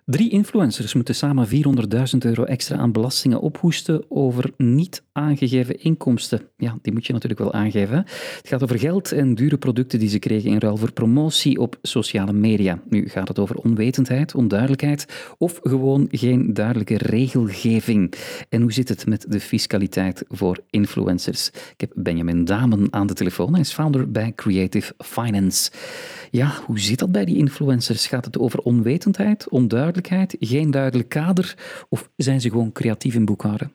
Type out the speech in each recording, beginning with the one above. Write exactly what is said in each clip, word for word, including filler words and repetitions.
Drie influencers moeten samen vierhonderdduizend euro extra aan belastingen ophoesten over niet aangegeven inkomsten. Ja, die moet je natuurlijk wel aangeven. Hè? Het gaat over geld en dure producten die ze kregen in ruil voor promotie op sociale media. Nu gaat het over onwetendheid, onduidelijkheid of gewoon geen duidelijke regelgeving. En hoe zit het met de fiscaliteit voor influencers? Ik heb Benjamin Damen aan de telefoon. Hij is founder bij Creative Finance. Ja, hoe zit dat bij die influencers? Gaat het over onwetendheid, onduidelijkheid, geen duidelijk kader of zijn ze gewoon creatief in boekhouden?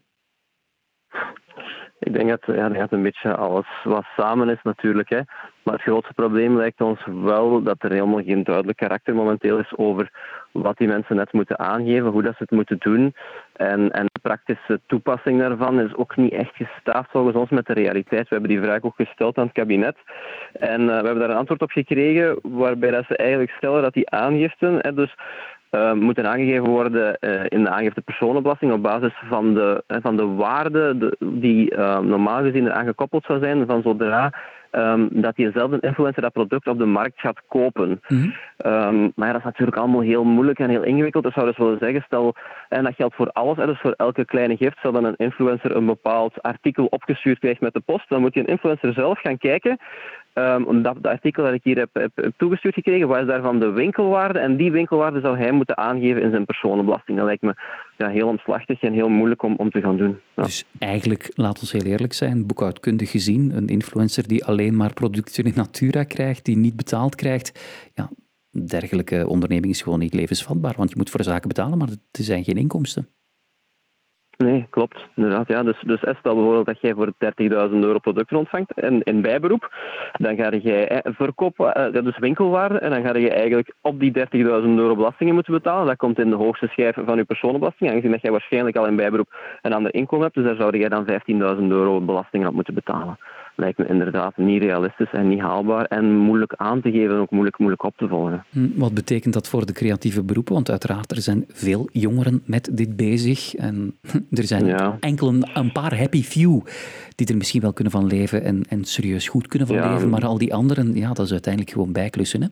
Ik denk dat ja, dat een beetje alles wat samen is natuurlijk. Hè. Maar het grootste probleem lijkt ons wel dat er helemaal geen duidelijk karakter momenteel is over wat die mensen net moeten aangeven, hoe dat ze het moeten doen. En, en de praktische toepassing daarvan is ook niet echt gestaafd volgens ons met de realiteit. We hebben die vraag ook gesteld aan het kabinet. En uh, we hebben daar een antwoord op gekregen waarbij dat ze eigenlijk stellen dat die aangiften... Hè, dus Uh, moeten aangegeven worden uh, in de aangifte personenbelasting op basis van de, uh, van de waarde de, die uh, normaal gezien eraan gekoppeld zou zijn van zodra um, dat diezelfde influencer dat product op de markt gaat kopen. Mm-hmm. Um, maar ja, dat is natuurlijk allemaal heel moeilijk en heel ingewikkeld. Dat zou dus willen zeggen, stel, en dat geldt voor alles, hè, dus voor elke kleine gift, stel dat een influencer een bepaald artikel opgestuurd krijgt met de post, dan moet die influencer zelf gaan kijken. Um, dat, dat artikel dat ik hier heb, heb, heb toegestuurd gekregen, wat is daarvan de winkelwaarde? En die winkelwaarde zou hij moeten aangeven in zijn personenbelasting. Dat lijkt me ja, heel omslachtig en heel moeilijk om, om te gaan doen. Ja. Dus eigenlijk, laat ons heel eerlijk zijn, boekhoudkundig gezien, een influencer die alleen maar producten in natura krijgt, die niet betaald krijgt, ja, dergelijke onderneming is gewoon niet levensvatbaar, want je moet voor zaken betalen, maar er zijn geen inkomsten. Nee, klopt. Inderdaad, ja. Dus, dus stel bijvoorbeeld dat jij voor dertigduizend euro producten ontvangt in, in bijberoep, dan ga jij eh, verkopen, eh, dat is winkelwaarde, en dan ga je eigenlijk op die dertigduizend euro belastingen moeten betalen. Dat komt in de hoogste schijf van je personenbelasting, aangezien dat jij waarschijnlijk al in bijberoep een ander inkomen hebt, dus daar zou jij dan vijftienduizend euro belastingen op moeten betalen. Lijkt me inderdaad niet realistisch en niet haalbaar en moeilijk aan te geven en ook moeilijk, moeilijk op te volgen. Wat betekent dat voor de creatieve beroepen? Want uiteraard, er zijn veel jongeren met dit bezig en er zijn ja. enkel een, een paar happy few die er misschien wel kunnen van leven en, en serieus goed kunnen van ja. leven, maar al die anderen, ja, dat is uiteindelijk gewoon bijklussen, hè?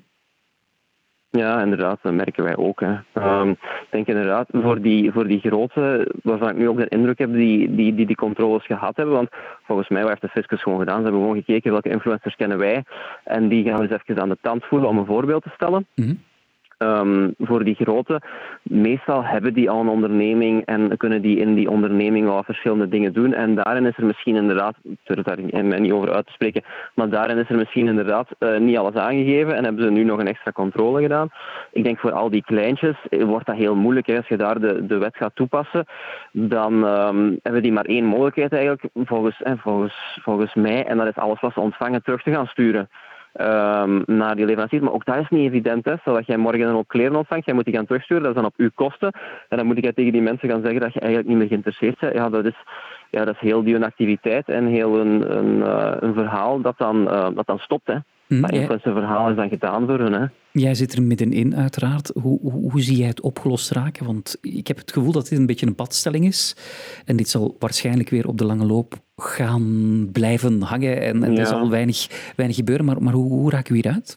Ja, inderdaad, dat merken wij ook. Hè. Um, ik denk inderdaad, voor die, voor die grote, waarvan ik nu ook de indruk heb, die die, die die controles gehad hebben, want volgens mij, wat heeft de fiscus gewoon gedaan? Ze hebben gewoon gekeken welke influencers kennen wij en die gaan we eens even aan de tand voelen om een voorbeeld te stellen. Mm-hmm. Um, voor die grote, meestal hebben die al een onderneming en kunnen die in die onderneming al verschillende dingen doen. En daarin is er misschien inderdaad, ik durf daar mij niet over uit te spreken, maar daarin is er misschien inderdaad uh, niet alles aangegeven en hebben ze nu nog een extra controle gedaan. Ik denk voor al die kleintjes wordt dat heel moeilijk. Hè. Als je daar de, de wet gaat toepassen, dan um, hebben die maar één mogelijkheid eigenlijk, volgens, eh, volgens, volgens mij, en dat is alles wat ze ontvangen terug te gaan sturen. Um, naar die leveranciers, maar ook dat is niet evident. Hè. Stel dat jij morgen een hoop kleren ontvangt, jij moet die gaan terugsturen, dat is dan op uw kosten. En dan moet ik tegen die mensen gaan zeggen dat je eigenlijk niet meer geïnteresseerd bent. Ja, dat is, ja, dat is heel die activiteit en heel een, een, uh, een verhaal dat dan, uh, dat dan stopt. Hè. Mm, dat influencer verhaal is dan gedaan voor hun. Hè. Jij zit er middenin, uiteraard. Hoe, hoe, hoe zie jij het opgelost raken? Want ik heb het gevoel dat dit een beetje een padstelling is. En dit zal waarschijnlijk weer op de lange loop gaan blijven hangen. En, en ja. er zal weinig, weinig gebeuren. Maar, maar hoe, hoe raken we hieruit?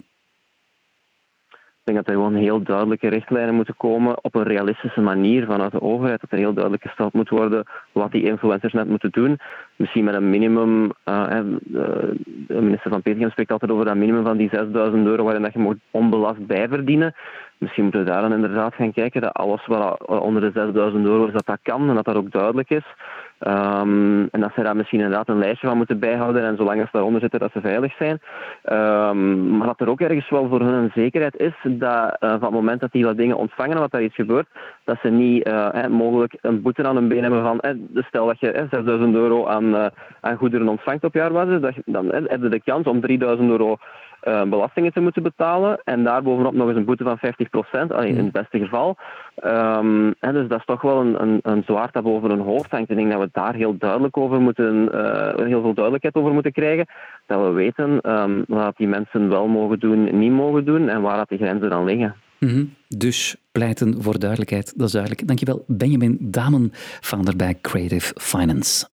Ik denk dat er gewoon heel duidelijke richtlijnen moeten komen op een realistische manier vanuit de overheid. Dat er heel duidelijk gesteld moet worden wat die influencers net moeten doen. Misschien met een minimum, uh, de minister van Petergem spreekt altijd over dat minimum van die zesduizend euro waarin dat je moet onbelast bijverdienen. Misschien moeten we daar dan inderdaad gaan kijken dat alles wat onder de zesduizend euro is, dat dat kan en dat dat ook duidelijk is. Um, en dat zij daar misschien inderdaad een lijstje van moeten bijhouden en zolang ze daaronder zitten dat ze veilig zijn. Um, maar dat er ook ergens wel voor hun een zekerheid is dat uh, van het moment dat die wat dingen ontvangen en wat daar iets gebeurt, dat ze niet uh, eh, mogelijk een boete aan hun been hebben van eh, stel dat je eh, zesduizend euro aan, uh, aan goederen ontvangt op jaarbasis, dat, dan eh, heb je de kans om drieduizend euro Uh, belastingen te moeten betalen en daarbovenop nog eens een boete van vijftig procent, allee, in het beste geval. Um, hè, dus dat is toch wel een, een, een zwaard dat boven hun hoofd hangt. Ik denk dat we daar heel duidelijk over moeten, uh, heel veel duidelijkheid over moeten krijgen. Dat we weten um, wat die mensen wel mogen doen, niet mogen doen en waar dat de grenzen dan liggen. Mm-hmm. Dus pleiten voor duidelijkheid, dat is duidelijk. Dankjewel, Benjamin Damen, founder bij Creative Finance.